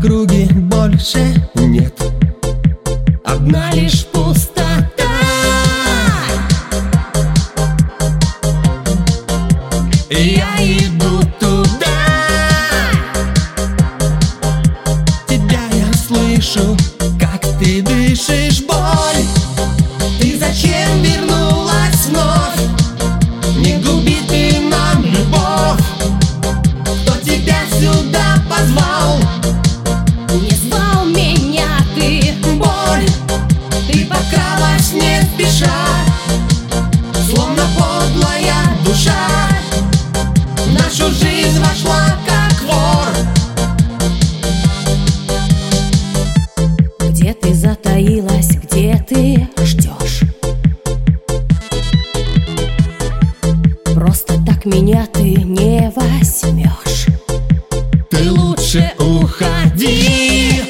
округе больше нет, одна лишь пустота. Я иду туда, тебя я слышу, как ты дышишь боль. Ты зачем вернулась вновь? Не губи ты нам любовь. Кто тебя сюда позвал? Не звал меня ты, Боль, ты подкралась не спеша, словно подлая душа. В нашу жизнь вошла как вор. где ты затаилась, где ты ждешь? Просто так меня ты не возьмешь. Ты лучше уходи,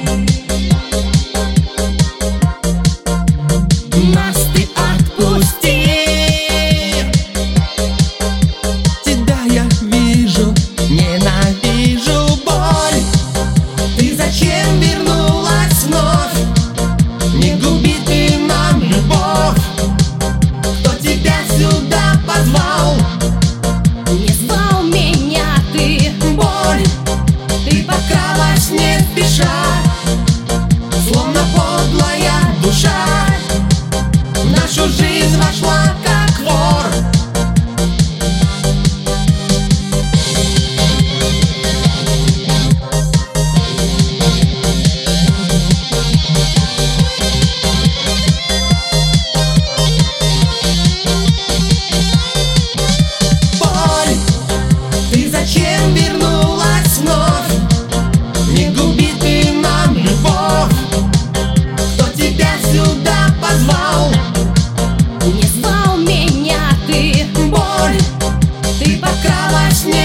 нас ты отпусти. Тебя я вижу, ненавижу боль. Ты зачем вернулась вновь? Не губи ты нам любовь. Кто тебя сюда позвал? Не звал меня ты, Боль, ты подкралась не спеша, словно подлая душа. В нашу жизнь вошла как вор. Боль, ты зачем вернулась вновь? Не губи ты нам любовь. Кто тебя сюда позвал? не звал меня ты, Боль, ты подкралась не